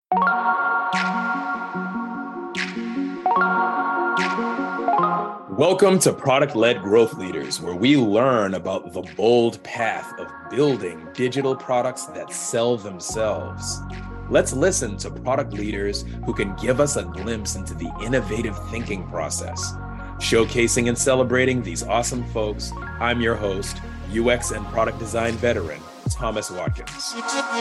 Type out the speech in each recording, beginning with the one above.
Welcome to Product Led Growth Leaders, where we learn about the bold path of building digital products that sell themselves. Let's listen to product leaders who can give us a glimpse into the innovative thinking process. Showcasing and celebrating these awesome folks, I'm your host, UX and product design veteran, Thomas Watkins.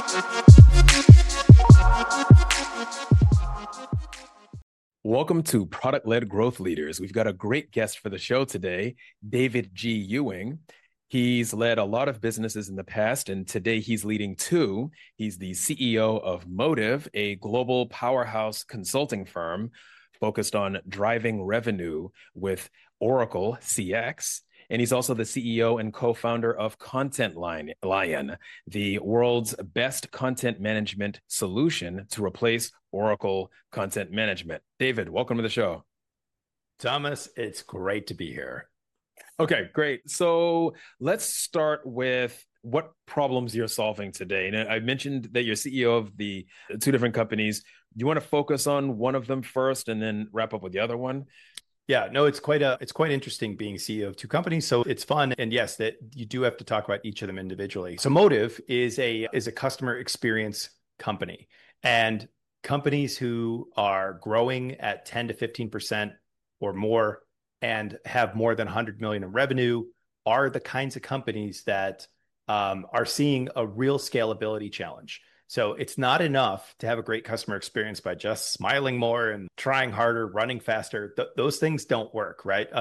Welcome to Product Led Growth Leaders. We've got a great guest for the show today, David G. Ewing. He's led a lot of businesses in the past, and today he's leading two. He's the CEO of Motive, a global powerhouse consulting firm focused on driving revenue with Oracle CX. And he's also the CEO and co-founder of Content Lion, the world's best content management solution to replace Oracle Content Management. David, welcome to the show. Thomas, it's great to be here. Okay, great. So let's start with what problems you're solving today. And I mentioned that you're CEO of the two different companies. Do you want to focus on one of them first and then wrap up with the other one? Yeah, no, it's quite interesting being CEO of two companies. So it's fun. And yes, that you do have to talk about each of them individually. So Motive is a customer experience company, and companies who are growing at 10 to 15% or more and have more than 100 million in revenue are the kinds of companies that are seeing a real scalability challenge. So it's not enough to have a great customer experience by just smiling more and trying harder, running faster. Those things don't work, right?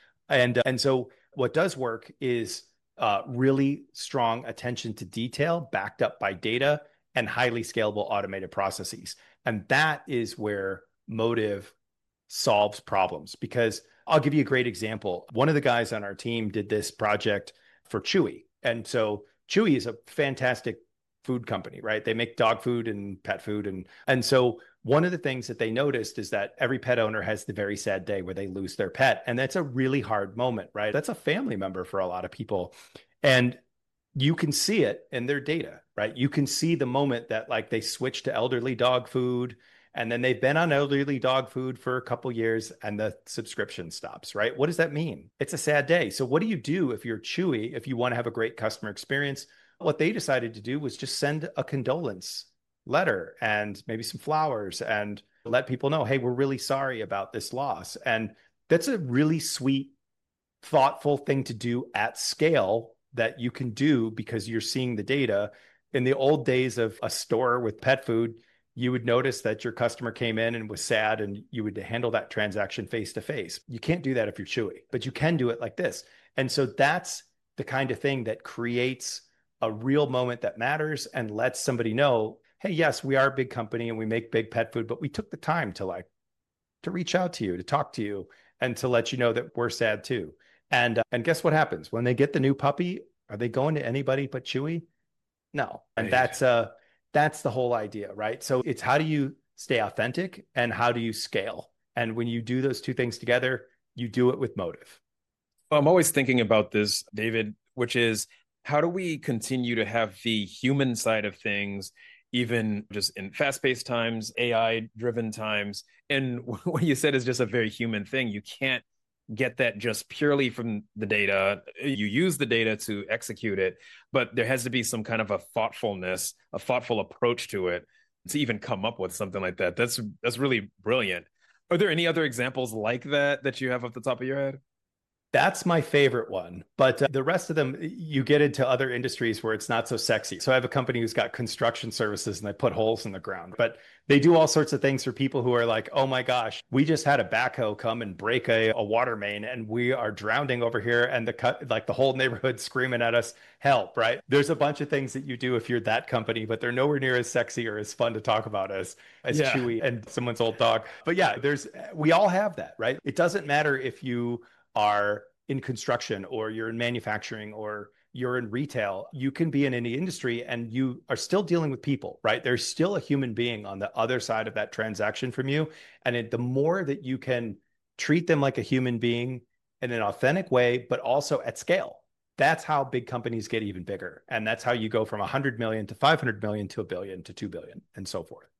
And so what does work is really strong attention to detail, backed up by data and highly scalable automated processes. And that is where Motive solves problems. Because I'll give you a great example. One of the guys on our team did this project for Chewy. And so Chewy is a fantastic food company, right? They make dog food and pet food. And so one of the things that they noticed is that every pet owner has the very sad day where they lose their pet. And that's a really hard moment, right? That's a family member for a lot of people. And you can see it in their data, right? You can see the moment that like they switch to elderly dog food, and then they've been on elderly dog food for a couple years and the subscription stops, right? What does that mean? It's a sad day. So what do you do if you're Chewy, if you want to have a great customer experience? What they decided to do was just send a condolence letter and maybe some flowers and let people know, hey, we're really sorry about this loss. And that's a really sweet, thoughtful thing to do at scale that you can do because you're seeing the data. In the old days of a store with pet food, you would notice that your customer came in and was sad, and you would handle that transaction face to face. You can't do that if you're Chewy, but you can do it like this. And so that's the kind of thing that creates a real moment that matters and lets somebody know, hey, yes, we are a big company and we make big pet food, but we took the time to reach out to you, to talk to you, and to let you know that we're sad too. And guess what happens when they get the new puppy? Are they going to anybody but Chewy? No. And that's the whole idea, right? So it's how do you stay authentic and how do you scale? And when you do those two things together, you do it with Motive. I'm always thinking about this, David, which is how do we continue to have the human side of things, even just in fast-paced times, AI-driven times? And what you said is just a very human thing. You can't get that just purely from the data. You use the data to execute it, but there has to be some kind of a thoughtfulness, a thoughtful approach to it to even come up with something like that. That's really brilliant. Are there any other examples like that you have off the top of your head? That's my favorite one. But the rest of them, you get into other industries where it's not so sexy. So I have a company who's got construction services and they put holes in the ground, but they do all sorts of things for people who are like, oh my gosh, we just had a backhoe come and break a water main and we are drowning over here. And the whole neighborhood screaming at us, help, right? There's a bunch of things that you do if you're that company, but they're nowhere near as sexy or as fun to talk about as Chewy and someone's old dog. But yeah, we all have that, right? It doesn't matter if you are in construction or you're in manufacturing or you're in retail. You can be in any industry and you are still dealing with people, right? There's still a human being on the other side of that transaction from you. And the more that you can treat them like a human being in an authentic way, but also at scale, that's how big companies get even bigger. And that's how you go from 100 million to 500 million to a billion to 2 billion and so forth.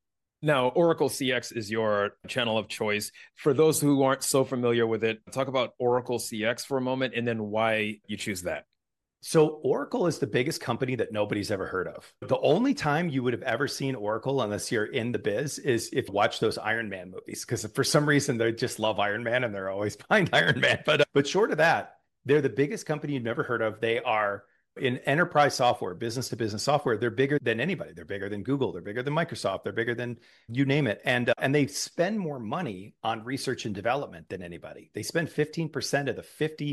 Now, Oracle CX is your channel of choice. For those who aren't so familiar with it, talk about Oracle CX for a moment and then why you choose that. So Oracle is the biggest company that nobody's ever heard of. The only time you would have ever seen Oracle, unless you're in the biz, is if you watch those Iron Man movies, because for some reason they just love Iron Man and they're always behind Iron Man. But short of that, they're the biggest company you've never heard of. They are in enterprise software, business to business software. They're bigger than anybody. They're bigger than Google. They're bigger than Microsoft. They're bigger than you name it. And they spend more money on research and development than anybody. They spend 15% of the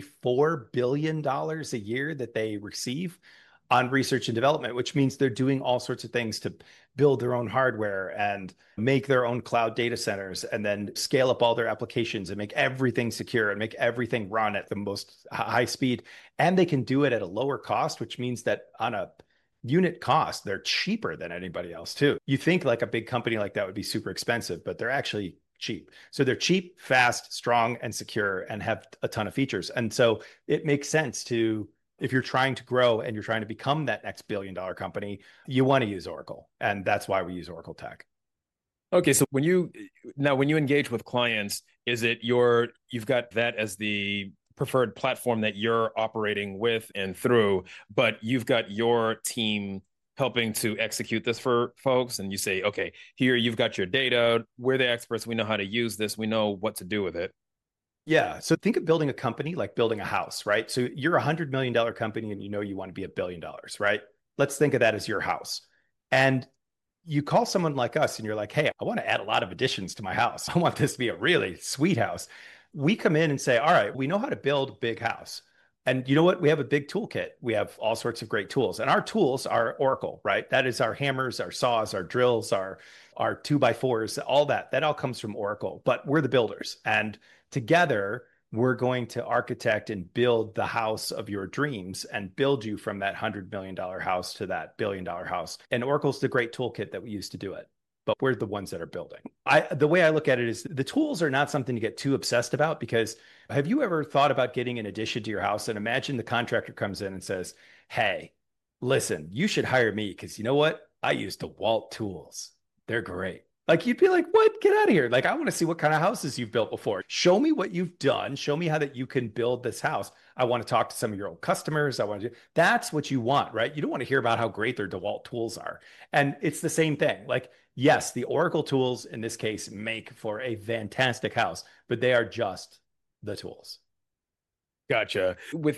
$54 billion a year that they receive on research and development, which means they're doing all sorts of things to build their own hardware and make their own cloud data centers and then scale up all their applications and make everything secure and make everything run at the most high speed. And they can do it at a lower cost, which means that on a unit cost, they're cheaper than anybody else too. You think like a big company like that would be super expensive, but they're actually cheap. So they're cheap, fast, strong, and secure and have a ton of features. And so it makes sense to, if you're trying to grow and you're trying to become that next billion-dollar company, you want to use Oracle. And that's why we use Oracle Tech. Okay, so when you engage with clients, is it you've got that as the preferred platform that you're operating with and through, but you've got your team helping to execute this for folks, and you say, okay, here you've got your data, we're the experts, we know how to use this, we know what to do with it. Yeah. So think of building a company like building a house, right? So you're $100 million company and you know you want to be $1 billion, right? Let's think of that as your house. And you call someone like us and you're like, hey, I want to add a lot of additions to my house. I want this to be a really sweet house. We come in and say, all right, we know how to build a big house. And you know what? We have a big toolkit. We have all sorts of great tools. And our tools are Oracle, right? That is our hammers, our saws, our drills, our 2x4s, all that. That all comes from Oracle. But we're the builders. And together, we're going to architect and build the house of your dreams and build you from that $100 million house to that $1 billion house. And Oracle's the great toolkit that we use to do it. But we're the ones that are building. The way I look at it is the tools are not something to get too obsessed about, because have you ever thought about getting an addition to your house? And imagine the contractor comes in and says, hey, listen, you should hire me because you know what? I use DeWalt tools. They're great. Like you'd be like, what? Get out of here. Like, I want to see what kind of houses you've built before. Show me what you've done. Show me how that you can build this house. I want to talk to some of your old customers. That's what you want, right? You don't want to hear about how great their DeWalt tools are. And it's the same thing. Like, yes, the Oracle tools in this case make for a fantastic house, but they are just the tools. Gotcha.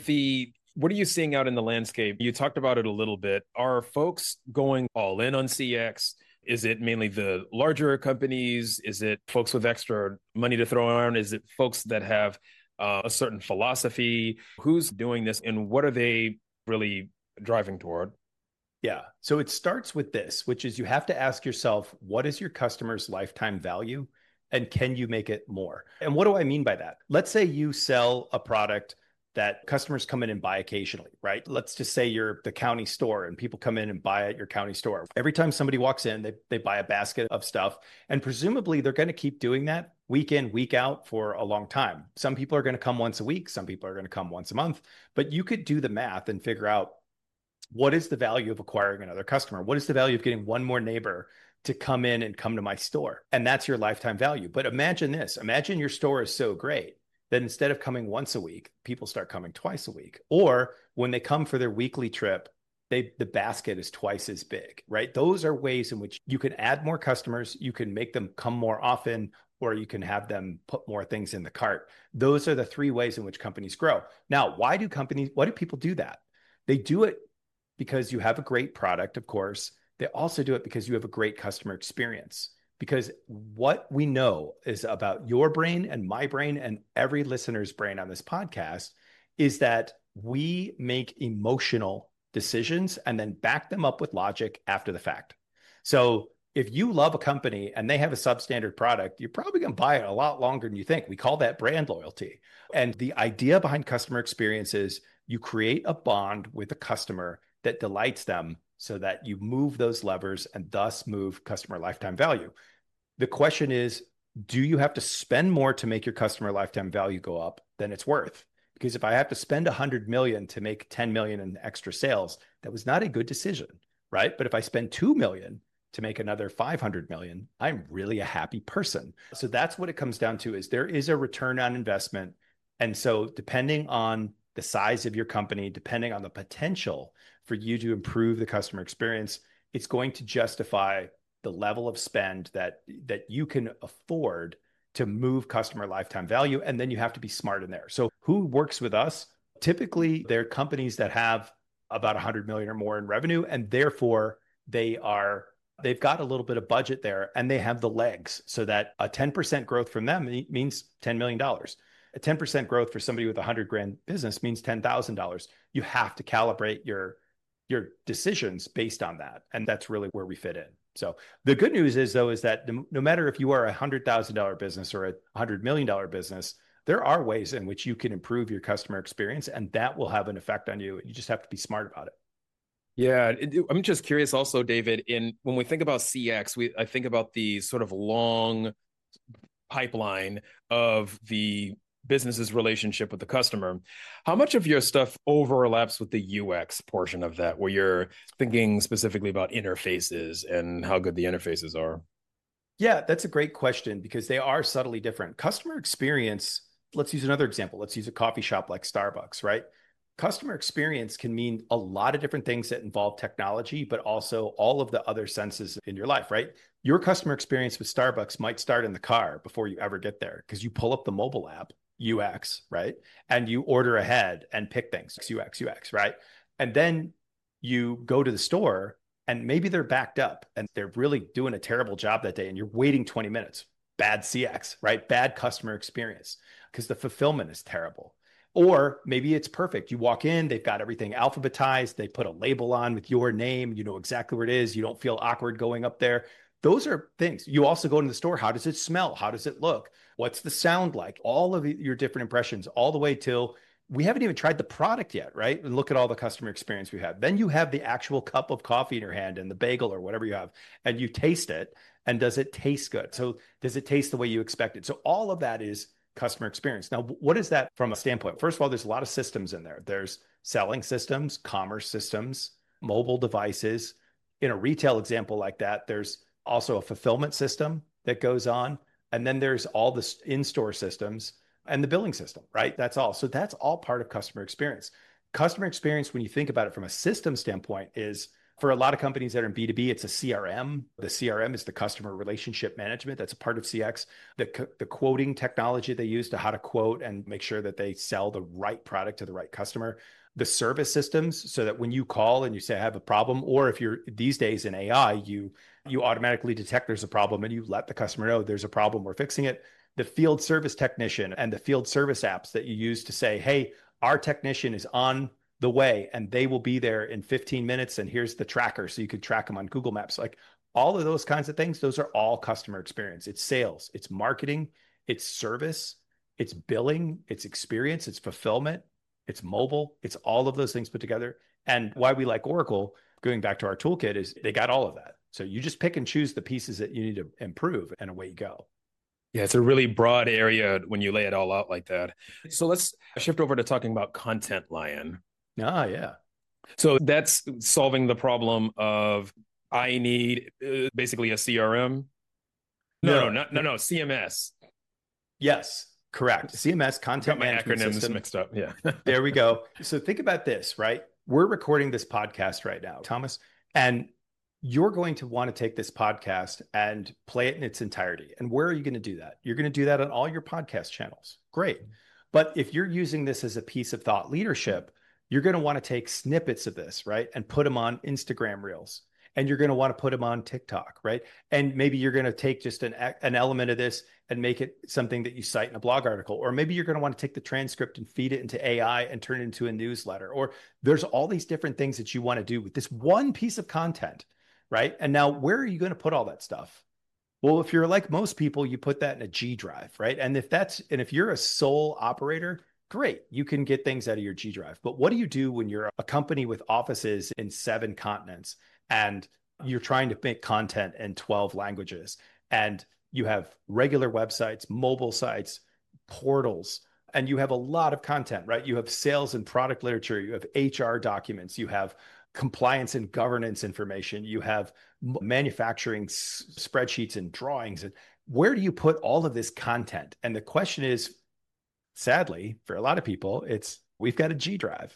What are you seeing out in the landscape? You talked about it a little bit. Are folks going all in on CX? Is it mainly the larger companies? Is it folks with extra money to throw around? Is it folks that have a certain philosophy? Who's doing this and what are they really driving toward? Yeah. So it starts with this, which is you have to ask yourself, what is your customer's lifetime value? And can you make it more? And what do I mean by that? Let's say you sell a product that customers come in and buy occasionally, right? Let's just say you're the county store and people come in and buy at your county store. Every time somebody walks in, they buy a basket of stuff. And presumably they're going to keep doing that week in, week out for a long time. Some people are going to come once a week. Some people are going to come once a month. But you could do the math and figure out, what is the value of acquiring another customer? What is the value of getting one more neighbor to come in and come to my store? And that's your lifetime value. But imagine this. Imagine your store is so great that instead of coming once a week, people start coming twice a week. Or when they come for their weekly trip, the basket is twice as big, right? Those are ways in which you can add more customers, you can make them come more often, or you can have them put more things in the cart. Those are the three ways in which companies grow. Now, why do people do that? They do it because you have a great product, of course. They also do it because you have a great customer experience. Because what we know is about your brain and my brain and every listener's brain on this podcast is that we make emotional decisions and then back them up with logic after the fact. So if you love a company and they have a substandard product, you're probably going to buy it a lot longer than you think. We call that brand loyalty. And the idea behind customer experience is you create a bond with a customer that delights them so that you move those levers and thus move customer lifetime value. The question is, do you have to spend more to make your customer lifetime value go up than it's worth? Because if I have to spend 100 million to make 10 million in extra sales, that was not a good decision, right? But if I spend 2 million to make another 500 million, I'm really a happy person. So that's what it comes down to, is there is a return on investment. And so depending on the size of your company, depending on the potential for you to improve the customer experience, it's going to justify the level of spend that you can afford to move customer lifetime value. And then you have to be smart in there. So who works with us? Typically, they're companies that have about 100 million or more in revenue, and therefore they've got a little bit of budget there, and they have the legs, so that a 10% growth from them means $10 million. A 10% growth for somebody with a 100 grand business means $10,000. You have to calibrate your decisions based on that. And that's really where we fit in. So the good news is, though, is that no matter if you are a $100,000 business or a $100 million business, there are ways in which you can improve your customer experience, and that will have an effect on you. You just have to be smart about it. Yeah, I'm just curious also, David, when we think about CX, I think about the sort of long pipeline of the business's relationship with the customer. How much of your stuff overlaps with the UX portion of that, where you're thinking specifically about interfaces and how good the interfaces are? Yeah, that's a great question, because they are subtly different. Customer experience, let's use another example. Let's use a coffee shop like Starbucks, right? Customer experience can mean a lot of different things that involve technology, but also all of the other senses in your life, right? Your customer experience with Starbucks might start in the car before you ever get there, because you pull up the mobile app, UX, right? And you order ahead and pick things, UX, right? And then you go to the store, and maybe they're backed up and they're really doing a terrible job that day, and you're waiting 20 minutes. Bad CX, right? Bad customer experience, because the fulfillment is terrible. Or maybe it's perfect. You walk in, they've got everything alphabetized. They put a label on with your name. You know exactly where it is. You don't feel awkward going up there. Those are things. You also go into the store. How does it smell? How does it look? What's the sound like? All of your different impressions, all the way till we haven't even tried the product yet, right? And look at all the customer experience we have. Then you have the actual cup of coffee in your hand and the bagel or whatever you have, and you taste it. And does it taste good? So does it taste the way you expect it? So all of that is customer experience. Now, what is that from a standpoint? First of all, there's a lot of systems in there. There's selling systems, commerce systems, mobile devices. In a retail example like that, there's also a fulfillment system that goes on. And then there's all the in-store systems and the billing system, right? That's all. So that's all part of customer experience. Customer experience, when you think about it from a system standpoint, is for a lot of companies that are in B2B, it's a CRM. The CRM is the customer relationship management. That's a part of CX. The quoting technology they use to how to quote and make sure that they sell the right product to the right customer. The service systems, so that when you call and you say, I have a problem, or if you're these days in AI, you automatically detect there's a problem and you let the customer know there's a problem, we're fixing it. The field service technician and the field service apps that you use to say, hey, our technician is on the way and they will be there in 15 minutes, and here's the tracker so you could track them on Google Maps. Like all of those kinds of things, those are all customer experience. It's sales, it's marketing, it's service, it's billing, it's experience, it's fulfillment, it's mobile, it's all of those things put together. And why we like Oracle, going back to our toolkit, is they got all of that. So you just pick and choose the pieces that you need to improve, and away you go. Yeah, it's a really broad area when you lay it all out like that. So let's shift over to talking about Content Lion. Ah, yeah. So that's solving the problem of I need basically a CRM. No, CMS. Yes, correct. CMS, content Got my management acronyms system. mixed up. Yeah. There we go. So think about this, right? We're recording this podcast right now, Thomas, and you're going to want to take this podcast and play it in its entirety. And where are you going to do that? You're going to do that on all your podcast channels. Great. But if you're using this as a piece of thought leadership, you're going to want to take snippets of this, right? And put them on Instagram Reels. And you're going to want to put them on TikTok, right? And maybe you're going to take just an element of this and make it something that you cite in a blog article. Or maybe you're going to want to take the transcript and feed it into AI and turn it into a newsletter. Or there's all these different things that you want to do with this one piece of content, right? And now where are you going to put all that stuff? Well, if you're like most people, you put that in a G drive, right? And if you're a sole operator, great, you can get things out of your G drive. But what do you do when you're a company with offices in 7 continents and you're trying to make content in 12 languages, and you have regular websites, mobile sites, portals, and you have a lot of content, right? You have sales and product literature, you have HR documents, you have compliance and governance information. You have manufacturing spreadsheets and drawings. And where do you put all of this content? And the question is, sadly, for a lot of people, it's we've got a G drive,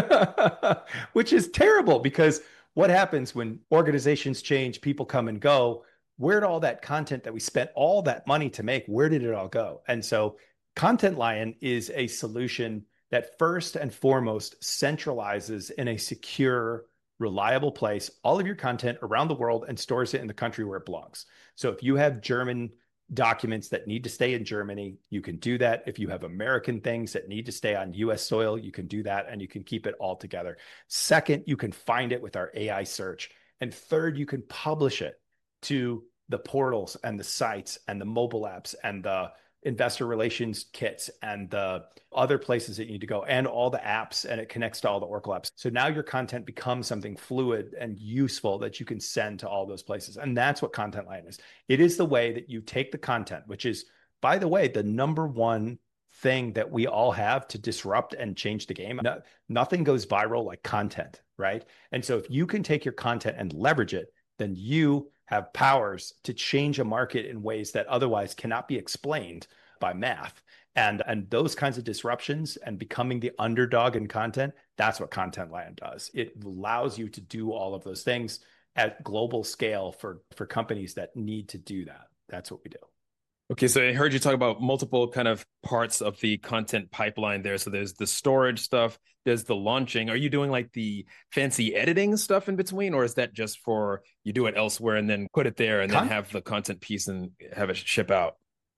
which is terrible because what happens when organizations change, people come and go? Where did all that content that we spent all that money to make, where did it all go? And so Content Lion is a solution that first and foremost centralizes in a secure, reliable place all of your content around the world and stores it in the country where it belongs. So if you have German documents that need to stay in Germany, you can do that. If you have American things that need to stay on US soil, you can do that and you can keep it all together. Second, you can find it with our AI search. And third, you can publish it to the portals and the sites and the mobile apps and the investor relations kits and the other places that you need to go and all the apps, and it connects to all the Oracle apps. So now your content becomes something fluid and useful that you can send to all those places. And that's what Content Lion is. It is the way that you take the content, which is, by the way, the number one thing that we all have to disrupt and change the game. Nothing goes viral like content, right? And so if you can take your content and leverage it, then you have powers to change a market in ways that otherwise cannot be explained by math. And those kinds of disruptions and becoming the underdog in content, that's what Content Lion does. It allows you to do all of those things at global scale for companies that need to do that. That's what we do. Okay, so I heard you talk about multiple kind of parts of the content pipeline there. So there's the storage stuff, there's the launching. Are you doing like the fancy editing stuff in between, or is that just for you do it elsewhere and then put it there and then have the content piece and have it ship out?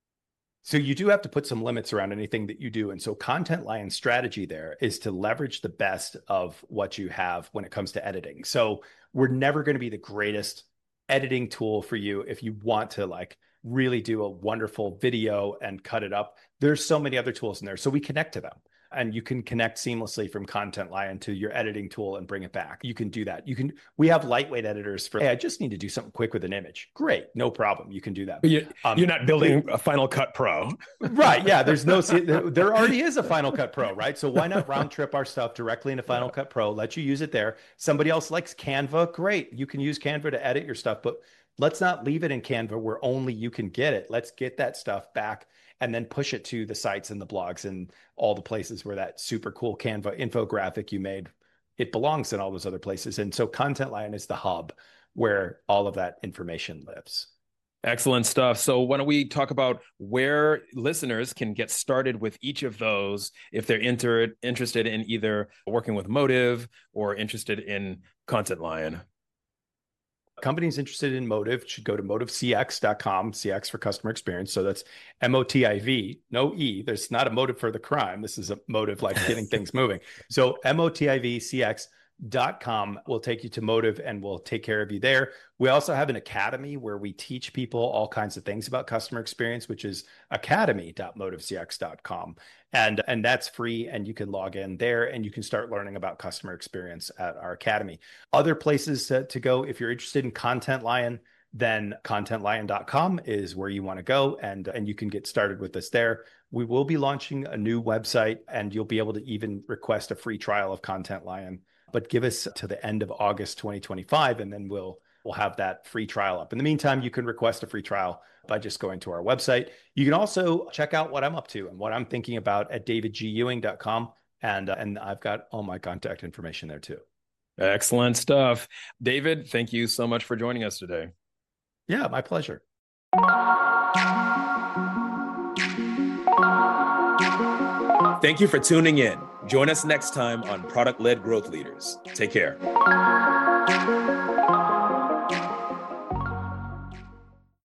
So you do have to put some limits around anything that you do. And so Content Lion's strategy there is to leverage the best of what you have when it comes to editing. So we're never going to be the greatest editing tool for you if you want to like really do a wonderful video and cut it up. There's so many other tools in there. So we connect to them. And you can connect seamlessly from Content Lion to your editing tool and bring it back. You can do that. We have lightweight editors for, hey, I just need to do something quick with an image. Great, no problem. You can do that. But you're not building a Final Cut Pro. Right, yeah, there already is a Final Cut Pro, right? So why not round trip our stuff directly into Final Cut Pro, let you use it there. Somebody else likes Canva, great. You can use Canva to edit your stuff, but let's not leave it in Canva where only you can get it. Let's get that stuff back and then push it to the sites and the blogs and all the places where that super cool Canva infographic you made, it belongs in all those other places. And so Content Lion is the hub where all of that information lives. Excellent stuff. So why don't we talk about where listeners can get started with each of those if they're interested in either working with Motive or interested in Content Lion? Companies interested in Motive should go to motivecx.com, CX for customer experience. So that's MOTIV, no E. There's not a motive for the crime. This is a motive like getting things moving. So MOTIVCX.com will take you to Motive and we'll take care of you there. We also have an academy where we teach people all kinds of things about customer experience, which is academy.motivecx.com. And that's free, and you can log in there and you can start learning about customer experience at our academy. Other places to go if you're interested in Content Lion, then contentlion.com is where you want to go, and you can get started with us there. We will be launching a new website, and you'll be able to even request a free trial of Content Lion. But give us to the end of August 2025, and then we'll have that free trial up. In the meantime, you can request a free trial by just going to our website. You can also check out what I'm up to and what I'm thinking about at davidgewing.com. And I've got all my contact information there too. Excellent stuff. David, thank you so much for joining us today. Yeah, my pleasure. Thank you for tuning in. Join us next time on Product-Led Growth Leaders. Take care.